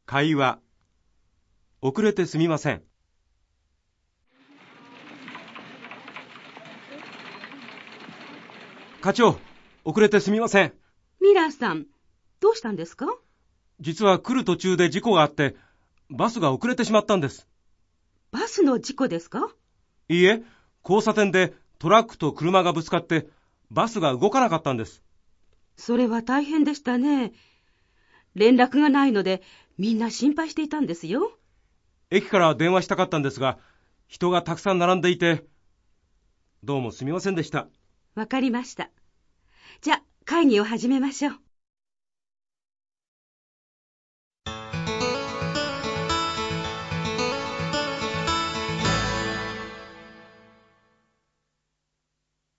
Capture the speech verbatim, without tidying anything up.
会話。遅れてすみません。課長、遅れてすみません。 ミラーさん、どうしたんですか？ 実は来る途中で事故があって、バスが遅れてしまったんです。 バスの事故ですか？ いいえ、交差点でトラックと車がぶつかって、バスが動かなかったんです。 それは大変でしたね。連絡がないので、みんな心配していたんですよ。 駅から電話したかったんですが、人がたくさん並んでいて、どうもすみませんでした。 わかりました。じゃあ、会議を始めましょう。